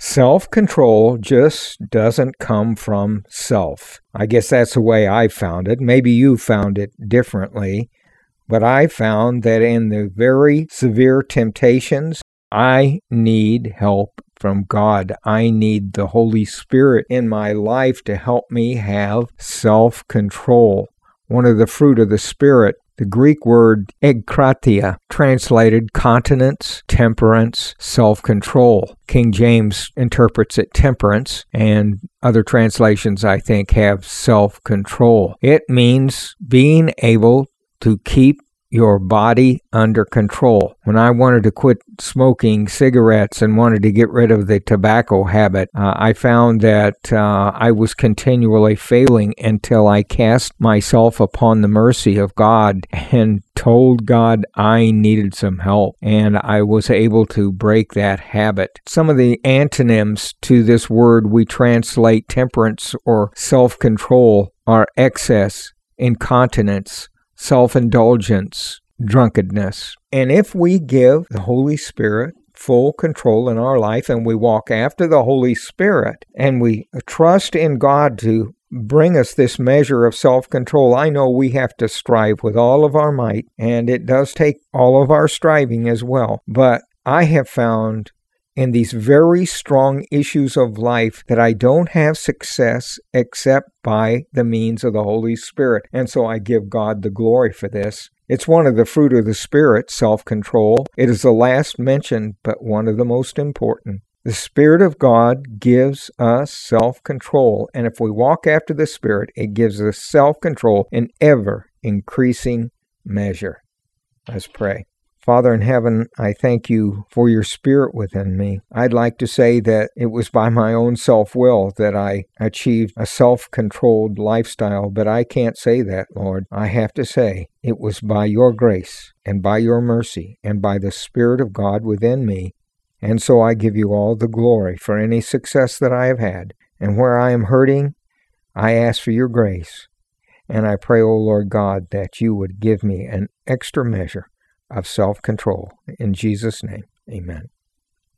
Self-control just doesn't come from self. I guess that's the way I found it. Maybe you found it differently. But I found that in the very severe temptations, I need help from God. I need the Holy Spirit in my life to help me have self-control. One of the fruit of the Spirit, the Greek word egkratia, translated continence, temperance, self-control. King James interprets it temperance, and other translations, I think, have self-control. It means being able to keep your body under control. When I wanted to quit smoking cigarettes and wanted to get rid of the tobacco habit, I found that I was continually failing until I cast myself upon the mercy of God and told God I needed some help, and I was able to break that habit. Some of the antonyms to this word we translate temperance or self-control are excess, incontinence, self-indulgence, drunkenness. And if we give the Holy Spirit full control in our life and we walk after the Holy Spirit and we trust in God to bring us this measure of self-control, I know we have to strive with all of our might, and it does take all of our striving as well. But I have found in these very strong issues of life that I don't have success except by the means of the Holy Spirit. And so I give God the glory for this. It's one of the fruit of the Spirit, self-control. It is the last mentioned, but one of the most important. The Spirit of God gives us self-control. And if we walk after the Spirit, it gives us self-control in ever-increasing measure. Let's pray. Father in heaven, I thank you for your Spirit within me. I'd like to say that it was by my own self-will that I achieved a self-controlled lifestyle, but I can't say that, Lord. I have to say it was by your grace and by your mercy and by the Spirit of God within me. And so I give you all the glory for any success that I have had. And where I am hurting, I ask for your grace. And I pray, O Lord God, that you would give me an extra measure of self-control. In Jesus' name, amen.